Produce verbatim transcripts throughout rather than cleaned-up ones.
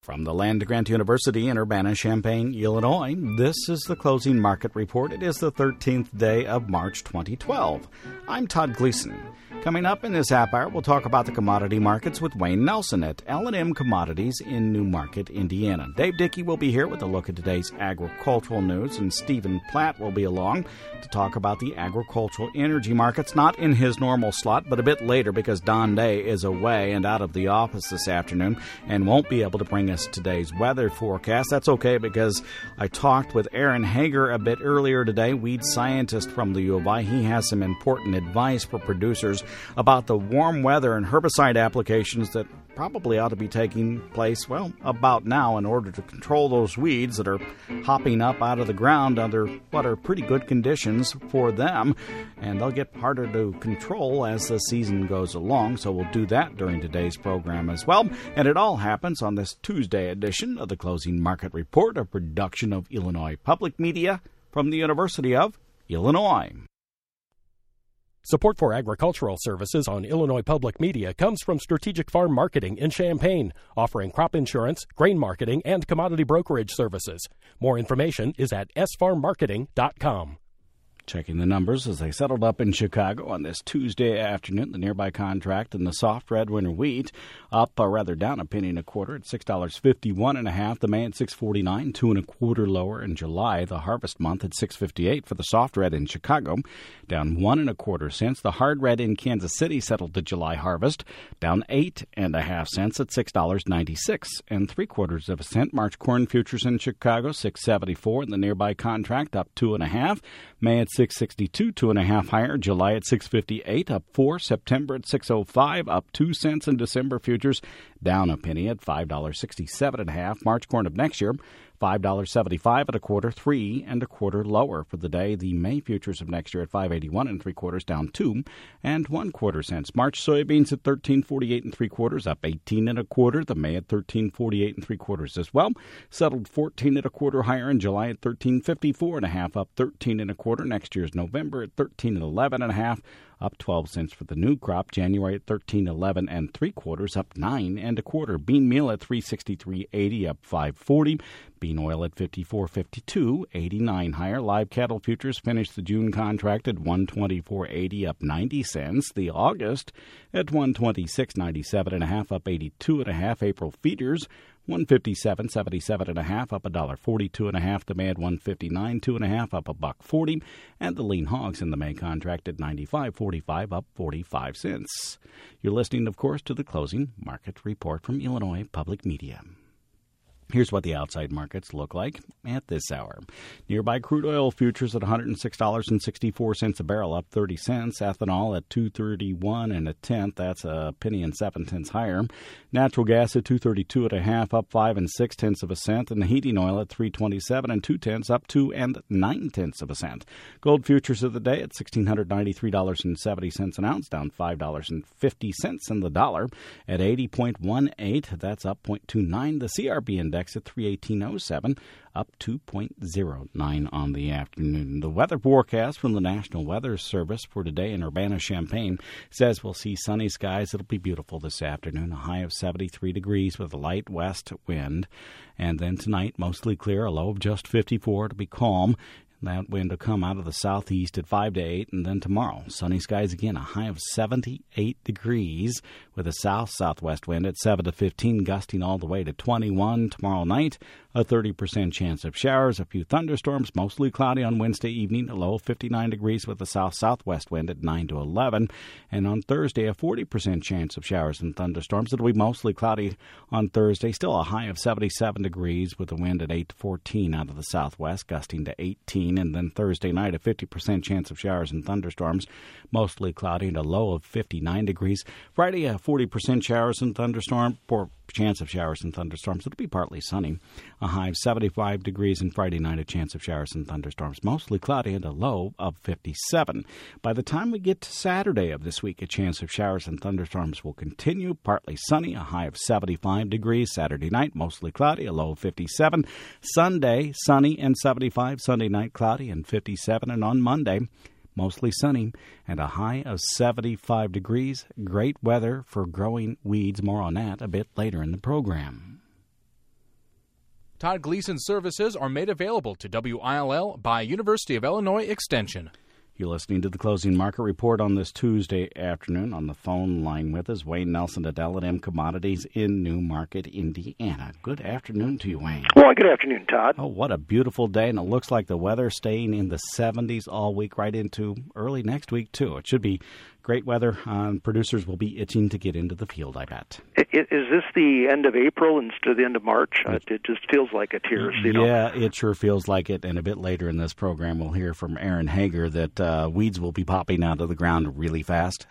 From the land-grant University in Urbana-Champaign, Illinois, this is the Closing Market Report. It is the thirteenth day of March twenty twelve. I'm Todd Gleason. Coming up in this half hour, we'll talk about the commodity markets with Wayne Nelson at L and M Commodities in Newmarket, Indiana. Dave Dickey will be here with a look at today's agricultural news, and Stephen Platt will be along to talk about the agricultural energy markets, not in his normal slot, but a bit later because Don Day is away and out of the office this afternoon and won't be able to bring us today's weather forecast. That's okay because I talked with Aaron Hager a bit earlier today, weed scientist from the U of I. He has some important advice for producers about the warm weather and herbicide applications that probably ought to be taking place, well, about now in order to control those weeds that are hopping up out of the ground under what are pretty good conditions for them. And they'll get harder to control as the season goes along, so we'll do that during today's program as well. And it all happens on this Tuesday edition of the Closing Market Report, a production of Illinois Public Media from the University of Illinois. Support for agricultural services on Illinois Public Media comes from Strategic Farm Marketing in Champaign, offering crop insurance, grain marketing, and commodity brokerage services. More information is at s farm marketing dot com. Checking the numbers as they settled up in Chicago on this Tuesday afternoon. The nearby contract and the soft red winter wheat up, or rather down a penny and a quarter at six dollars fifty-one and a half. The May at six forty-nine, two and a quarter lower in July. The harvest month at six fifty-eight for the soft red in Chicago, down one and a quarter cents. The hard red in Kansas City settled the July harvest, down eight and a half cents at six dollars ninety-six and three quarters of a cent. March corn futures in Chicago six seventy-four, and the nearby contract up two and a half. May at six sixty-two, two and a half higher. July at six fifty-eight, up four. September at six oh five, up two cents. And December futures down a penny at five dollars sixty-seven and a half. March corn of next year, five dollars seventy-five and a quarter, three and a quarter lower for the day. The May futures of next year at five eighty-one and three quarters, down two and one quarter cents. March soybeans at thirteen forty-eight and three quarters, up eighteen and a quarter. The May at thirteen forty-eight and three quarters as well. Settled fourteen and a quarter higher in July at thirteen fifty-four and a half, up thirteen and a quarter. Next year's November at thirteen and eleven and a half, up twelve cents for the new crop. January at thirteen eleven and three quarters, up nine and a quarter. Bean meal at three sixty-three eighty, up five forty. Bean oil at fifty-four fifty-two, eighty-nine higher. Live cattle futures finished the June contract at one twenty-four eighty, up ninety cents. The August at one twenty-six ninety-seven and a half, up eighty-two and a half. April feeders one fifty-seven seventy-seven and a half, up a dollar forty-two and a half. The May at one fifty-nine two and a half, up a buck forty, and the lean hogs in the May contract at ninety-five forty-five, up forty-five cents. You're listening, of course, to the Closing Market Report from Illinois Public Media. Here's what the outside markets look like at this hour. Nearby crude oil futures at one hundred six dollars and sixty-four cents a barrel, up thirty cents. Ethanol at two thirty-one and a tenth. That's a penny and seven cents higher. Natural gas at two thirty-two and a half, up five and six tenths of a cent. And the heating oil at three twenty-seven and two tenths, up two and nine tenths of a cent. Gold futures of the day at one thousand six hundred ninety-three dollars and seventy cents an ounce, down five dollars and fifty cents. And the dollar at eighty point one eight. That's up zero point two nine. The C R B index at three eighteen oh seven, up two point oh nine on the afternoon. The weather forecast from the National Weather Service for today in Urbana-Champaign says we'll see sunny skies. It'll be beautiful this afternoon, a high of seventy-three degrees with a light west wind. And then tonight, mostly clear, a low of just fifty-four to be calm. That wind will come out of the southeast at five to eight, and then tomorrow, sunny skies again, a high of seventy-eight degrees with a south-southwest wind at seven to fifteen, gusting all the way to twenty-one. Tomorrow night, a thirty percent chance of showers, a few thunderstorms, mostly cloudy on Wednesday evening, a low of fifty-nine degrees with a south-southwest wind at nine to eleven. And on Thursday, a forty percent chance of showers and thunderstorms. It'll be mostly cloudy on Thursday, still a high of seventy-seven degrees with a wind at eight to fourteen out of the southwest, gusting to eighteen. And then Thursday night, a fifty percent chance of showers and thunderstorms, mostly cloudy and a low of fifty-nine degrees. Friday, a forty percent showers and thunderstorms, for chance of showers and thunderstorms. It'll be partly sunny. A high of seventy-five degrees, and Friday night, a chance of showers and thunderstorms, mostly cloudy and a low of fifty-seven. By the time we get to Saturday of this week, a chance of showers and thunderstorms will continue. Partly sunny, a high of seventy-five degrees. Saturday night, mostly cloudy, a low of fifty-seven. Sunday, sunny and seventy-five. Sunday night, cloudy and fifty-seven. And on Monday, mostly sunny and a high of seventy-five degrees. Great weather for growing weeds. More on that a bit later in the program. Todd Gleason's services are made available to W I L L by University of Illinois Extension. You're listening to the Closing Market Report on this Tuesday afternoon. On the phone line with us, Wayne Nelson at L and M Commodities in New Market, Indiana. Good afternoon to you, Wayne. Well, good afternoon, Todd. Oh, what a beautiful day, and it looks like the weather staying in the seventies all week, right into early next week, too. It should be great weather. Um, producers will be itching to get into the field, I bet. It, it, is this the end of April instead of the end of March? Uh, it just feels like it here. You know? Yeah, it sure feels like it. And a bit later in this program, we'll hear from Aaron Hager that uh, weeds will be popping out of the ground really fast.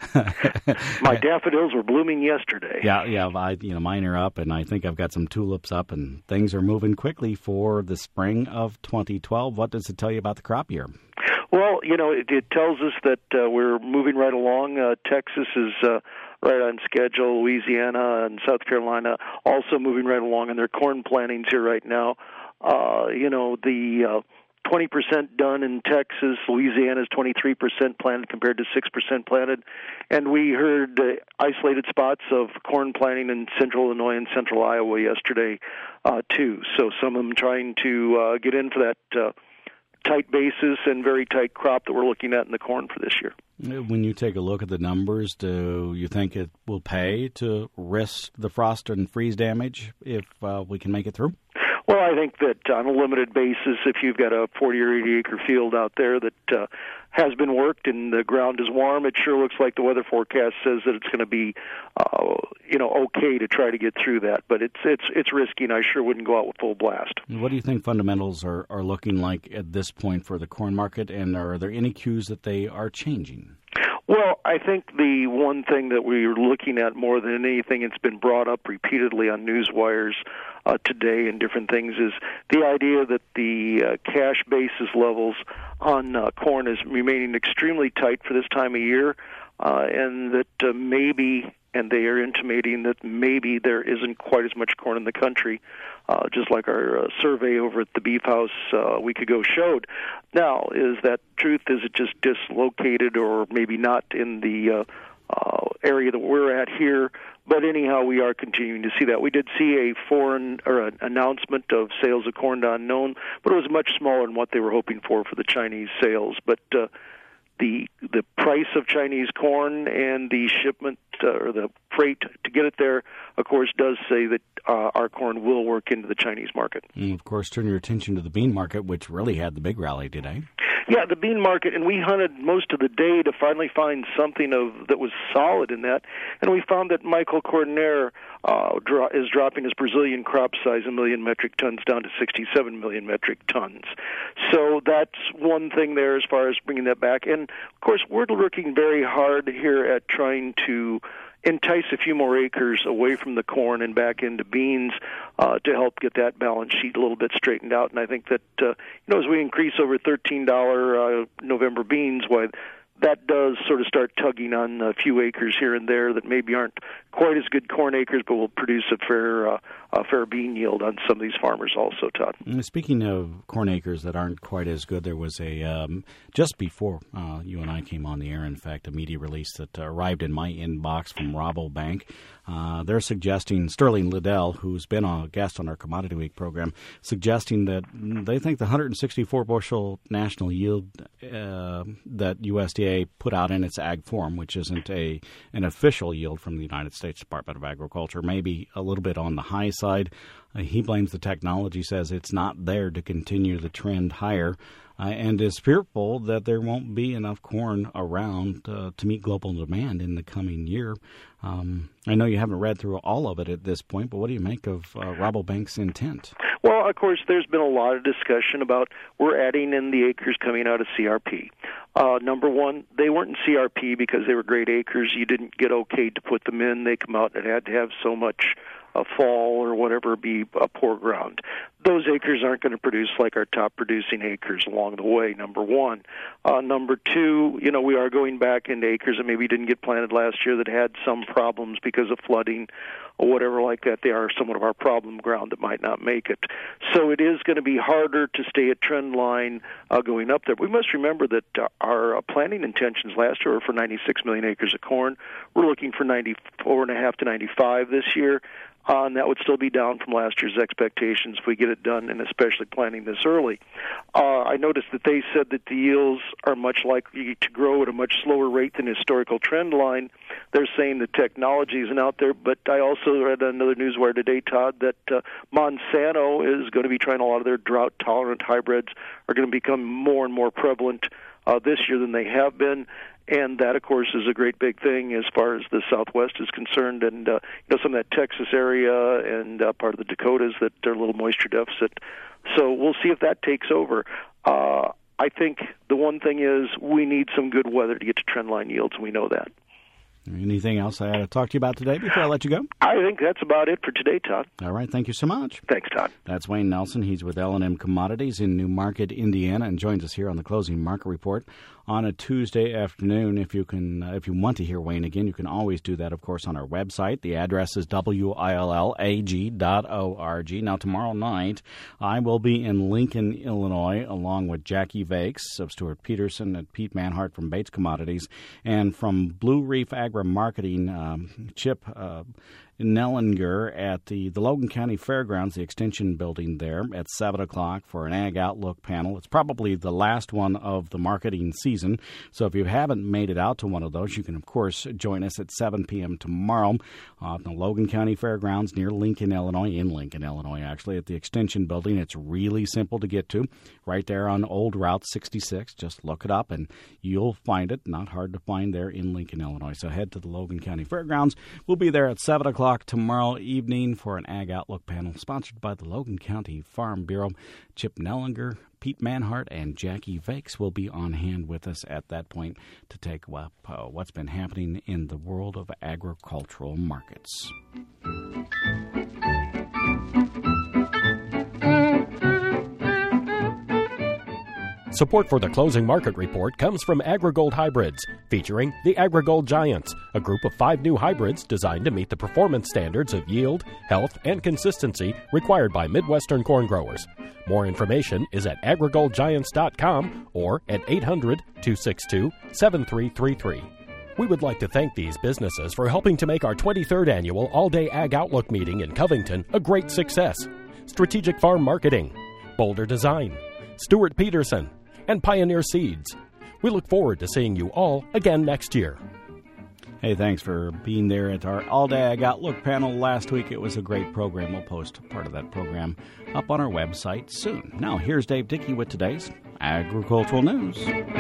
My daffodils were blooming yesterday. Yeah, yeah. I, you know, mine are up, and I think I've got some tulips up, and things are moving quickly for the spring of twenty twelve. What does it tell you about the crop year? Well, you know, it, it tells us that uh, we're moving right along. Uh, Texas is uh, right on schedule. Louisiana and South Carolina also moving right along in their corn plantings here right now. Uh, you know, the uh, twenty percent done in Texas. Louisiana is twenty-three percent planted compared to six percent planted. And we heard uh, isolated spots of corn planting in central Illinois and central Iowa yesterday, uh, too. So some of them trying to uh, get in for that uh, tight basis and very tight crop that we're looking at in the corn for this year. When you take a look at the numbers, do you think it will pay to risk the frost and freeze damage if uh, we can make it through? Well, I think that on a limited basis, if you've got a forty or eighty acre field out there that uh, has been worked and the ground is warm, it sure looks like the weather forecast says that it's going to be, uh, you know, okay to try to get through that. But it's it's it's risky, and I sure wouldn't go out with full blast. What do you think fundamentals are, are looking like at this point for the corn market, and are there any cues that they are changing? Well, I think the one thing that we're looking at more than anything, it's been brought up repeatedly on news wires uh, today and different things, is the idea that the uh, cash basis levels on uh, corn is remaining extremely tight for this time of year, uh, and that uh, maybe, and they are intimating that maybe there isn't quite as much corn in the country, uh, just like our uh, survey over at the Beef House uh, a week ago showed. Now, is that truth? Is it just dislocated or maybe not in the uh, uh, area that we're at here? But anyhow, we are continuing to see that. We did see a foreign or an announcement of sales of corn to unknown, but it was much smaller than what they were hoping for for the Chinese sales. But uh, the the price of Chinese corn and the shipment uh, or the freight to get it there, of course, does say that uh, our corn will work into the Chinese market. And of course, turn your attention to the bean market, which really had the big rally today. Yeah, the bean market, and we hunted most of the day to finally find something of that was solid in that, and we found that Michael Cordner uh, dro- is dropping his Brazilian crop size a million metric tons down to sixty-seven million metric tons. So that's one thing there as far as bringing that back. And, of course, we're working very hard here at trying to entice a few more acres away from the corn and back into beans uh, to help get that balance sheet a little bit straightened out. And I think that, uh, you know, as we increase over thirteen dollars uh, November beans, why that does sort of start tugging on a few acres here and there that maybe aren't quite as good corn acres, but will produce a fair uh, a fair bean yield on some of these farmers also, Todd. Speaking of corn acres that aren't quite as good, there was a, um, just before uh, you and I came on the air, in fact, a media release that uh, arrived in my inbox from Rabobank. Uh, they're suggesting, Sterling Liddell, who's been a guest on our Commodity Week program, suggesting that they think the one hundred sixty-four bushel national yield uh, that U S D A put out in its ag form, which isn't a an official yield from the United States Department of Agriculture, may be a little bit on the high side. Uh, he blames the technology, says it's not there to continue the trend higher, uh, and is fearful that there won't be enough corn around uh, to meet global demand in the coming year. Um, I know you haven't read through all of it at this point, but what do you make of uh, Rabobank's intent? Well, of course, there's been a lot of discussion about we're adding in the acres coming out of C R P. Uh, number one, they weren't in C R P because they were great acres. You didn't get okayed to put them in. They come out and it had to have so much a fall or whatever be a poor ground. Those acres aren't going to produce like our top producing acres along the way, number one. Uh, number two, you know, we are going back into acres that maybe didn't get planted last year that had some problems because of flooding or whatever like that. They are somewhat of our problem ground that might not make it. So it is going to be harder to stay at trend line uh, going up there. We must remember that uh, our uh, planting intentions last year were for ninety-six million acres of corn. We're looking for ninety-four and a half to ninety-five this year. Uh, and that would still be down from last year's expectations if we get it done, and especially planting this early. Uh, I noticed that they said that the yields are much likely to grow at a much slower rate than historical trend line. They're saying the technology isn't out there, but I also read another newswire today, Todd, that uh, Monsanto is going to be trying a lot of their drought-tolerant hybrids are going to become more and more prevalent uh, this year than they have been. And that, of course, is a great big thing as far as the Southwest is concerned, and uh, you know, some of that Texas area and uh, part of the Dakotas that are a little moisture deficit. So we'll see if that takes over. Uh, I think the one thing is we need some good weather to get to trendline yields, and we know that. Anything else I ought to talk to you about today before I let you go? I think that's about it for today, Todd. All right. Thank you so much. Thanks, Todd. That's Wayne Nelson. He's with L and M Commodities in New Market, Indiana, and joins us here on the Closing Market Report on a Tuesday afternoon. If you can, uh, if you want to hear Wayne again, you can always do that, of course, on our website. The address is W I L L A G dot org. Now, tomorrow night, I will be in Lincoln, Illinois, along with Jackie Vakes of Stuart Peterson and Pete Manhart from Bates Commodities, and from Blue Reef Agri-Marketing, um, Chip uh, Nellinger at the, the Logan County Fairgrounds, the Extension Building there at seven o'clock for an Ag Outlook panel. It's probably the last one of the marketing season, so if you haven't made it out to one of those, you can, of course, join us at seven p.m. tomorrow uh, at the Logan County Fairgrounds near Lincoln, Illinois, in Lincoln, Illinois, actually, at the Extension Building. It's really simple to get to, right there on Old Route sixty-six. Just look it up, and you'll find it. Not hard to find there in Lincoln, Illinois. So head to the Logan County Fairgrounds. We'll be there at seven o'clock tomorrow evening for an Ag Outlook panel sponsored by the Logan County Farm Bureau. Chip Nellinger, Pete Manhart, and Jackie Vakes will be on hand with us at that point to take up uh, what's been happening in the world of agricultural markets. Support for the Closing Market Report comes from AgriGold Hybrids, featuring the AgriGold Giants, a group of five new hybrids designed to meet the performance standards of yield, health, and consistency required by Midwestern corn growers. More information is at agrigold giants dot com or at eight hundred, two six two, seven three three three. We would like to thank these businesses for helping to make our twenty-third annual All-Day Ag Outlook meeting in Covington a great success. Strategic Farm Marketing, Boulder Design, Stuart Peterson, and Pioneer Seeds. We look forward to seeing you all again next year. Hey, thanks for being there at our All-Day Ag Outlook panel last week. It was a great program. We'll post part of that program up on our website soon. Now, here's Dave Dickey with today's agricultural news.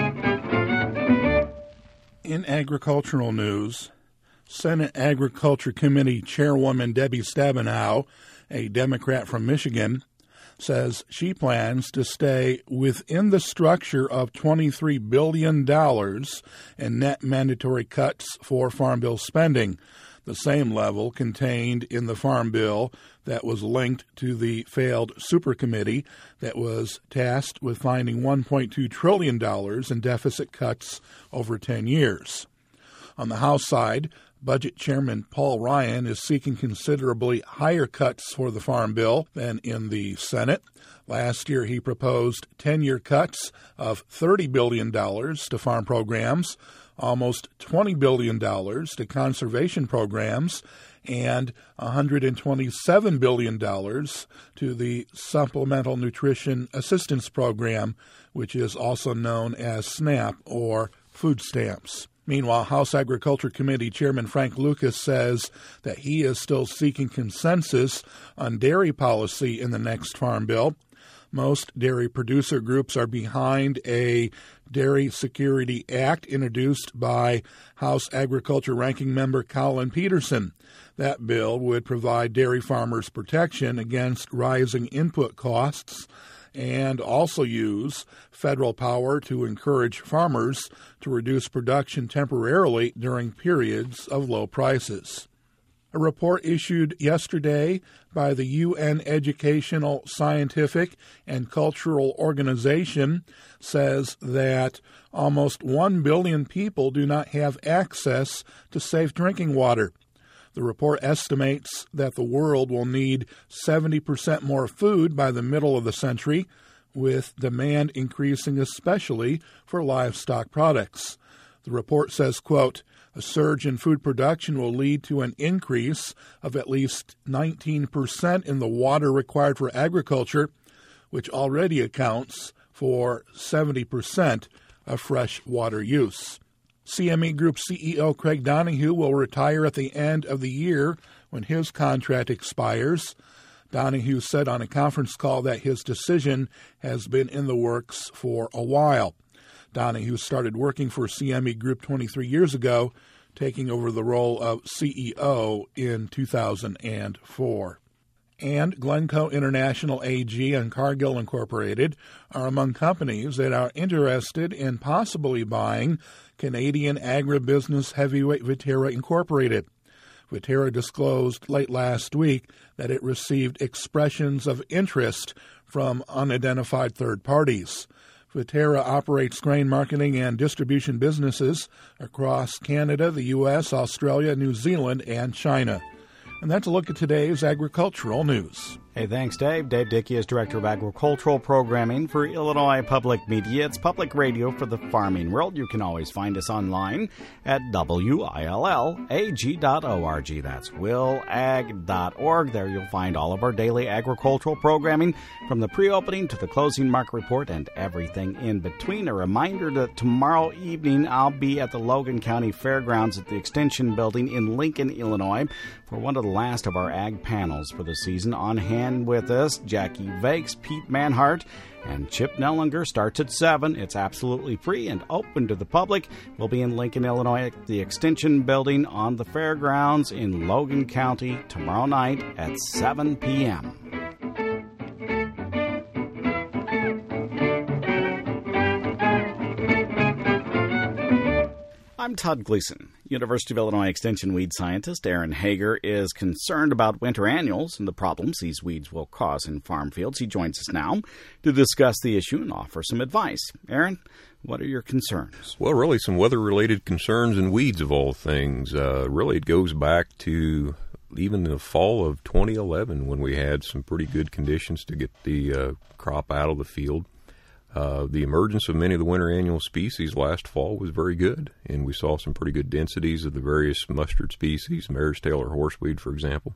In agricultural news, Senate Agriculture Committee Chairwoman Debbie Stabenow, a Democrat from Michigan, says she plans to stay within the structure of twenty-three billion dollars in net mandatory cuts for Farm Bill spending, the same level contained in the Farm Bill that was linked to the failed Super Committee that was tasked with finding one point two trillion dollars in deficit cuts over ten years. On the House side, Budget Chairman Paul Ryan is seeking considerably higher cuts for the Farm Bill than in the Senate. Last year, he proposed ten-year cuts of thirty billion dollars to farm programs, almost twenty billion dollars to conservation programs, and one hundred twenty-seven billion dollars to the Supplemental Nutrition Assistance Program, which is also known as SNAP or food stamps. Meanwhile, House Agriculture Committee Chairman Frank Lucas says that he is still seeking consensus on dairy policy in the next Farm Bill. Most dairy producer groups are behind a Dairy Security Act introduced by House Agriculture Ranking Member Colin Peterson. That bill would provide dairy farmers protection against rising input costs and also use federal power to encourage farmers to reduce production temporarily during periods of low prices. A report issued yesterday by the U N Educational, Scientific, and Cultural Organization says that almost one billion people do not have access to safe drinking water. The report estimates that the world will need seventy percent more food by the middle of the century, with demand increasing especially for livestock products. The report says, quote, a surge in food production will lead to an increase of at least nineteen percent in the water required for agriculture, which already accounts for seventy percent of fresh water use. C M E Group C E O Craig Donohue will retire at the end of the year when his contract expires. Donohue said on a conference call that his decision has been in the works for a while. Donohue started working for C M E Group twenty-three years ago, taking over the role of C E O in two thousand four. And Glencoe International A G and Cargill Incorporated are among companies that are interested in possibly buying Canadian agribusiness heavyweight Viterra Incorporated. Viterra disclosed late last week that it received expressions of interest from unidentified third parties. Viterra operates grain marketing and distribution businesses across Canada, the U S, Australia, New Zealand, and China. And that's a look at today's agricultural news. Hey, thanks, Dave. Dave Dickey is Director of Agricultural Programming for Illinois Public Media. It's public radio for the farming world. You can always find us online at W I L L A G dot org. That's will ag dot org. There you'll find all of our daily agricultural programming from the pre-opening to the closing market report and everything in between. A reminder that tomorrow evening I'll be at the Logan County Fairgrounds at the Extension Building in Lincoln, Illinois for one of the last of our ag panels for the season. On hand with us, Jackie Vakes, Pete Manhart, and Chip Nellinger. Starts at seven. It's absolutely free and open to the public. We'll be in Lincoln, Illinois at the Extension Building on the Fairgrounds in Logan County tomorrow night at seven p.m. I'm Todd Gleason. University of Illinois Extension weed scientist Aaron Hager is concerned about winter annuals and the problems these weeds will cause in farm fields. He joins us now to discuss the issue and offer some advice. Aaron, what are your concerns? Well, really some weather-related concerns and weeds of all things. Uh, really, it goes back to even the fall of twenty eleven when we had some pretty good conditions to get the uh, crop out of the field. Uh, the emergence of many of the winter annual species last fall was very good, and we saw some pretty good densities of the various mustard species, mare's tail or horseweed, for example.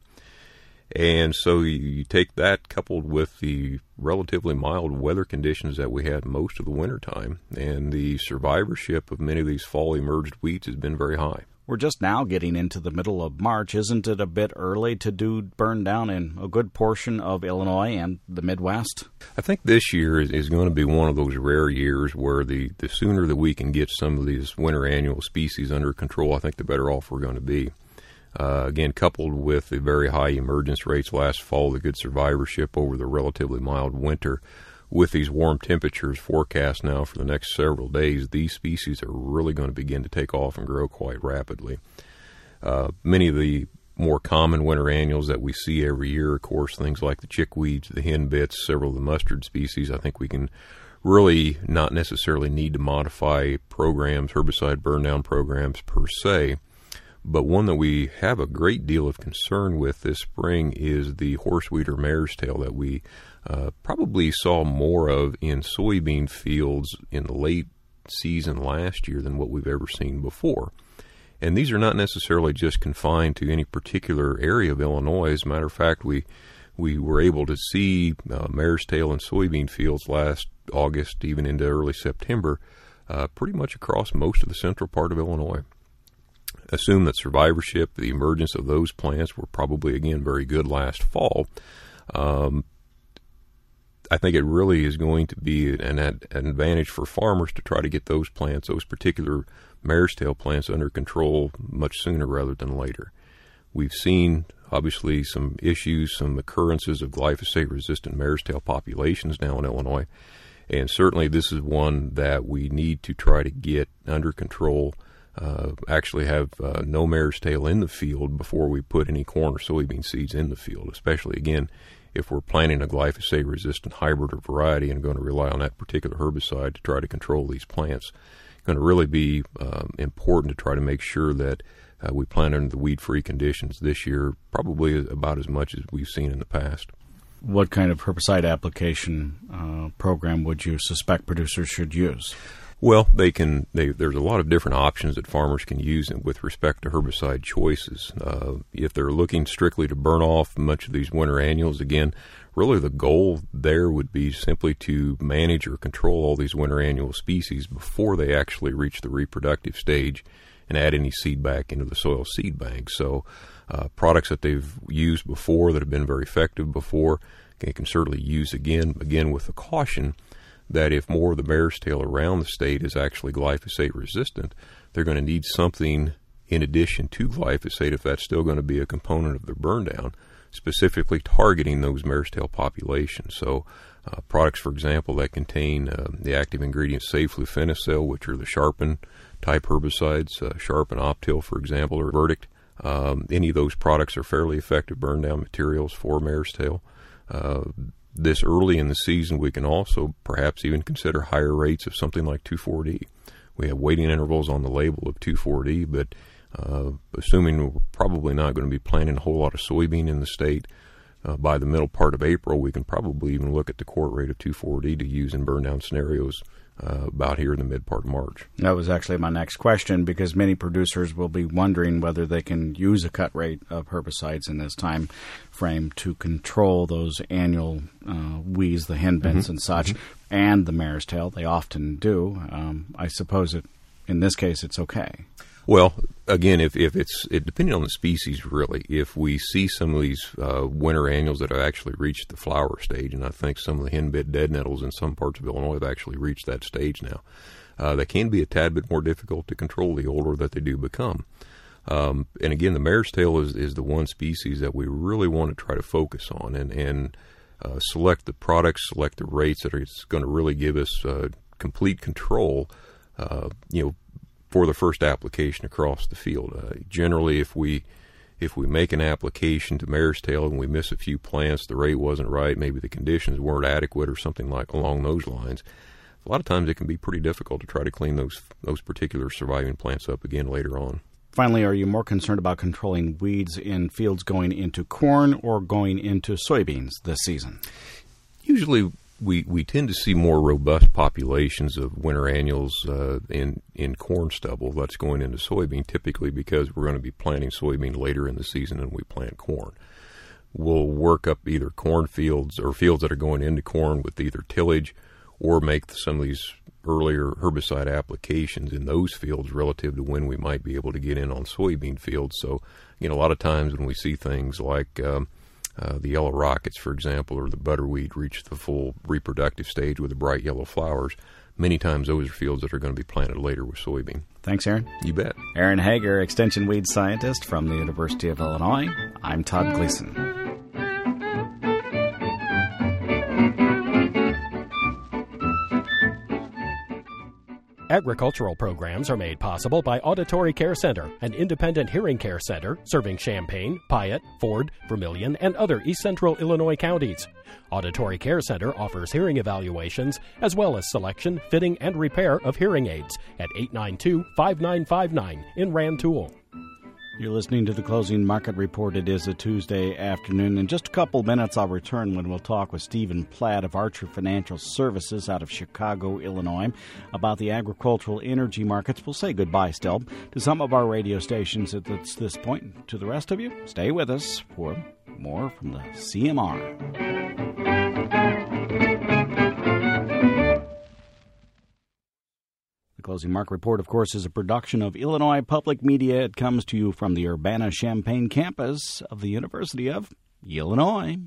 And so you, you take that coupled with the relatively mild weather conditions that we had most of the winter time, and the survivorship of many of these fall-emerged weeds has been very high. We're just now getting into the middle of March. Isn't it a bit early to do burn down in a good portion of Illinois and the Midwest? I think this year is, is going to be one of those rare years where the, the sooner that we can get some of these winter annual species under control, I think the better off we're going to be. Uh, again, coupled with the very high emergence rates last fall, the good survivorship over the relatively mild winter, with these warm temperatures forecast now for the next several days, these species are really going to begin to take off and grow quite rapidly. Uh, many of the more common winter annuals that we see every year, of course, things like the chickweeds, the henbits, several of the mustard species, I think we can really not necessarily need to modify programs, herbicide burn down programs per se. But one that we have a great deal of concern with this spring is the horseweed or mare's tail that we uh, probably saw more of in soybean fields in the late season last year than what we've ever seen before. And these are not necessarily just confined to any particular area of Illinois. As a matter of fact, we we were able to see uh, mare's tail in soybean fields last August, even into early September, uh, pretty much across most of the central part of Illinois. Assume that survivorship, the emergence of those plants were probably, again, very good last fall. Um, I think it really is going to be an, an advantage for farmers to try to get those plants, those particular mare's tail plants, under control much sooner rather than later. We've seen, obviously, some issues, some occurrences of glyphosate-resistant mare's tail populations now in Illinois, and certainly this is one that we need to try to get under control. Uh, actually have uh, no mare's tail in the field before we put any corn or soybean seeds in the field, especially, again, if we're planting a glyphosate-resistant hybrid or variety and going to rely on that particular herbicide to try to control these plants. It's going to really be um, important to try to make sure that uh, we plant under the weed-free conditions this year, probably about as much as we've seen in the past. What kind of herbicide application uh, program would you suspect producers should use? Well, they can. They, there's a lot of different options that farmers can use with respect to herbicide choices. Uh, if they're looking strictly to burn off much of these winter annuals, again, really the goal there would be simply to manage or control all these winter annual species before they actually reach the reproductive stage and add any seed back into the soil seed bank. So uh, products that they've used before that have been very effective before, they can certainly use again, again with the caution that if more of the mare's tail around the state is actually glyphosate resistant, they're going to need something in addition to glyphosate if that's still going to be a component of their burn down, specifically targeting those mare's tail populations. So uh, products, for example, that contain uh, the active ingredient saflufenicil, which are the Sharpen type herbicides, uh, Sharpen Optil, for example, or Verdict. Um, any of those products are fairly effective burn down materials for mare's tail. Uh, This early in the season, we can also perhaps even consider higher rates of something like two four D. We have waiting intervals on the label of two four D, but uh, assuming we're probably not going to be planting a whole lot of soybean in the state uh, by the middle part of April, we can probably even look at the quart rate of two four D to use in burn down scenarios Uh, about here in the mid part of March. That was actually my next question, because many producers will be wondering whether they can use a cut rate of herbicides in this time frame to control those annual uh, weeds, the henbits mm-hmm. and such, mm-hmm. and the mare's tail. They often do. Um, I suppose it, in this case it's okay. Well, again, if, if it's it, depending on the species, really, if we see some of these uh, winter annuals that have actually reached the flower stage, and I think some of the henbit dead nettles in some parts of Illinois have actually reached that stage now, uh, they can be a tad bit more difficult to control the older that they do become. Um, and again, the mare's tail is, is the one species that we really want to try to focus on and, and uh, select the products, select the rates that are going to really give us uh, complete control, uh, you know, for the first application across the field. Uh, generally, if we if we make an application to mare's tail and we miss a few plants, the rate wasn't right, maybe the conditions weren't adequate or something like along those lines, a lot of times it can be pretty difficult to try to clean those those particular surviving plants up again later on. Finally, are you more concerned about controlling weeds in fields going into corn or going into soybeans this season? Usually We, we tend to see more robust populations of winter annuals uh, in, in corn stubble that's going into soybean, typically because we're going to be planting soybean later in the season than we plant corn. We'll work up either corn fields or fields that are going into corn with either tillage or make some of these earlier herbicide applications in those fields relative to when we might be able to get in on soybean fields. So, you know, a lot of times when we see things like um, Uh, the yellow rockets, for example, or the butterweed reach the full reproductive stage with the bright yellow flowers, many times those are fields that are going to be planted later with soybean. Thanks, Aaron. You bet. Aaron Hager, Extension Weed Scientist from the University of Illinois. I'm Todd Gleason. Agricultural programs are made possible by Auditory Care Center, an independent hearing care center serving Champaign, Piatt, Ford, Vermilion, and other East Central Illinois counties. Auditory Care Center offers hearing evaluations as well as selection, fitting, and repair of hearing aids at eight nine two, five nine five nine in Rantoul. You're listening to the Closing Market Report. It is a Tuesday afternoon. In just a couple minutes, I'll return when we'll talk with Stephen Platt of Archer Financial Services out of Chicago, Illinois, about the agricultural energy markets. We'll say goodbye still to some of our radio stations at this point. To the rest of you, stay with us for more from the C M R. Closing Market Report, of course, is a production of Illinois Public Media. It comes to you from the Urbana-Champaign campus of the University of Illinois.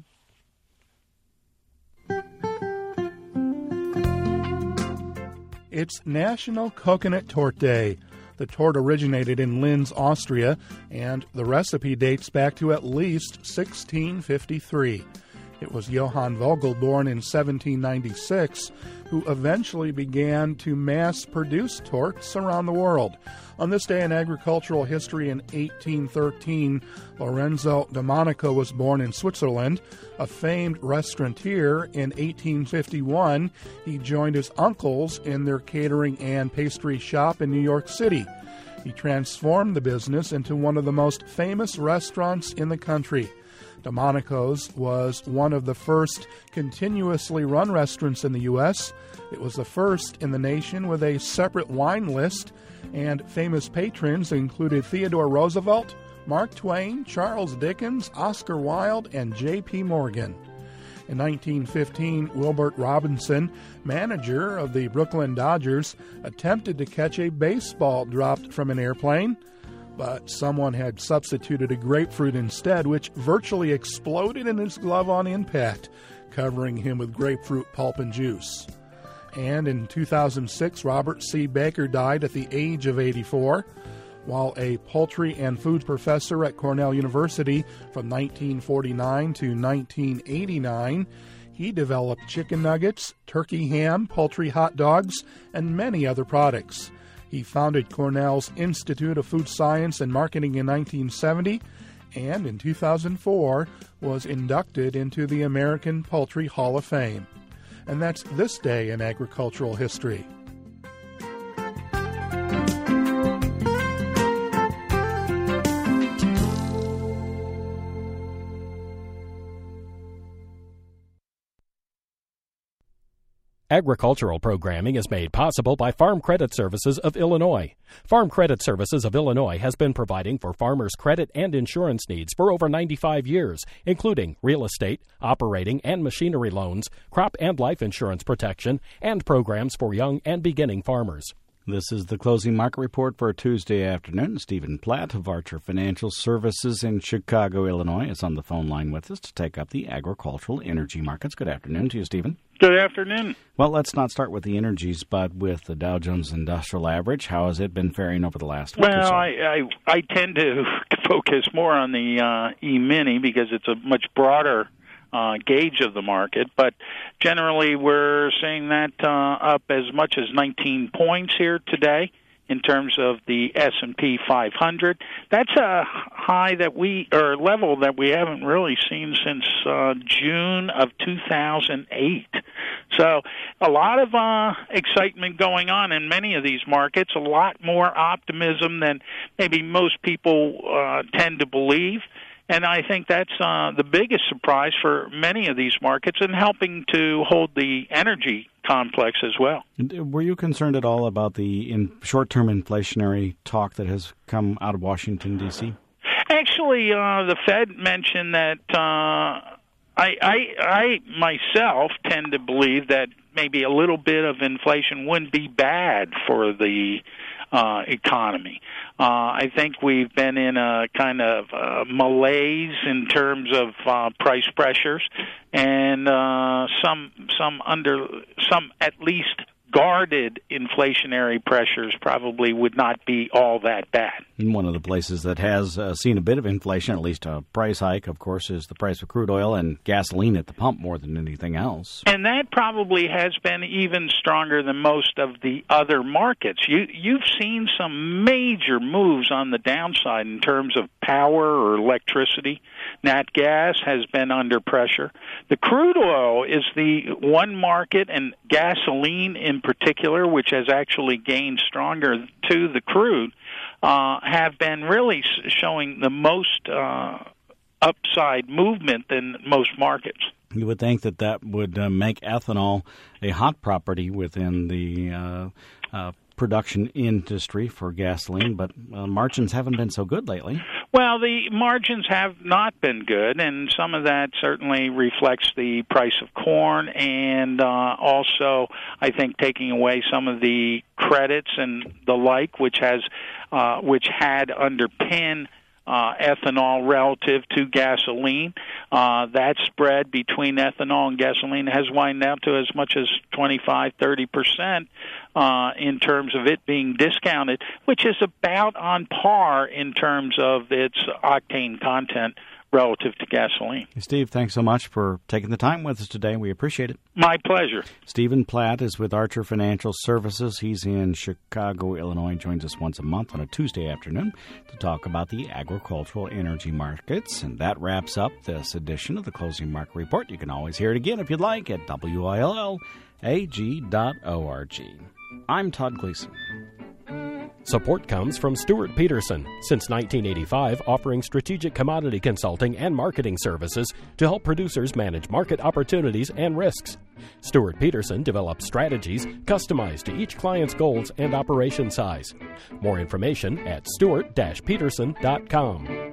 It's National Coconut Torte Day. The tort originated in Linz, Austria, and the recipe dates back to at least sixteen fifty-three. It was Johann Vogel, born in seventeen ninety-six, who eventually began to mass-produce torts around the world. On this day in agricultural history in eighteen thirteen, Lorenzo de Monaco was born in Switzerland. A famed restaurateur, in eighteen fifty-one, he joined his uncles in their catering and pastry shop in New York City. He transformed the business into one of the most famous restaurants in the country. Delmonico's was one of the first continuously run restaurants in the U S It was the first in the nation with a separate wine list, and famous patrons included Theodore Roosevelt, Mark Twain, Charles Dickens, Oscar Wilde, and J P Morgan. In nineteen fifteen, Wilbert Robinson, manager of the Brooklyn Dodgers, attempted to catch a baseball dropped from an airplane, but someone had substituted a grapefruit instead, which virtually exploded in his glove on impact, covering him with grapefruit pulp and juice. And in two thousand six, Robert C. Baker died at the age of eighty-four. While a poultry and food professor at Cornell University from nineteen forty-nine to nineteen eighty-nine, he developed chicken nuggets, turkey ham, poultry hot dogs, and many other products. He founded Cornell's Institute of Food Science and Marketing in nineteen seventy, and in two thousand four was inducted into the American Poultry Hall of Fame. And that's this day in agricultural history. Agricultural programming is made possible by Farm Credit Services of Illinois. Farm Credit Services of Illinois has been providing for farmers' credit and insurance needs for over ninety-five years, including real estate, operating and machinery loans, crop and life insurance protection, and programs for young and beginning farmers. This is the Closing Market Report for Tuesday afternoon. Stephen Platt of Archer Financial Services in Chicago, Illinois, is on the phone line with us to take up the agricultural energy markets. Good afternoon to you, Stephen. Good afternoon. Well, let's not start with the energies, but with the Dow Jones Industrial Average. How has it been faring over the last week well, or so? I, I I tend to focus more on the uh, E-mini because it's a much broader uh, gauge of the market. But generally, we're seeing that uh, up as much as nineteen points here today in terms of the S and P five hundred. That's a high that we, or level that we haven't really seen since uh, June of two thousand eight. So a lot of uh, excitement going on in many of these markets, a lot more optimism than maybe most people uh, tend to believe. And I think that's uh, the biggest surprise for many of these markets and helping to hold the energy complex as well. Were you concerned at all about the in short-term inflationary talk that has come out of Washington, D C? Actually, uh, the Fed mentioned that uh, I, I, I myself tend to believe that maybe a little bit of inflation wouldn't be bad for the uh, economy. Uh, I think we've been in a kind of uh, malaise in terms of uh, price pressures, and uh, some some under some at least guarded inflationary pressures probably would not be all that bad. And one of the places that has uh, seen a bit of inflation, at least a price hike, of course, is the price of crude oil and gasoline at the pump more than anything else. And that probably has been even stronger than most of the other markets. You, you've seen some major moves on the downside in terms of power or electricity. Nat gas has been under pressure. The crude oil is the one market, and gasoline in particular, which has actually gained stronger to the crude, uh, have been really showing the most uh, upside movement than most markets. You would think that that would uh, make ethanol a hot property within the uh, uh, production industry for gasoline, but uh, margins haven't been so good lately. Well, the margins have not been good, and some of that certainly reflects the price of corn and uh, also, I think, taking away some of the credits and the like, which has, uh, which had underpinned Uh, ethanol relative to gasoline. Uh, that spread between ethanol and gasoline has widened out to as much as twenty-five, thirty percent uh, in terms of it being discounted, which is about on par in terms of its octane content relative to gasoline. Steve, thanks so much for taking the time with us today. We appreciate it. My pleasure. Stephen Platt is with Archer Financial Services. He's in Chicago, Illinois. Joins us once a month on a Tuesday afternoon to talk about the agricultural energy markets. And that wraps up this edition of the Closing Market Report. You can always hear it again if you'd like at W I L L A G dot org. I'm Todd Gleason. Support comes from Stuart Peterson, since nineteen eighty-five offering strategic commodity consulting and marketing services to help producers manage market opportunities and risks. Stuart Peterson develops strategies customized to each client's goals and operation size. More information at stuart dash peterson dot com.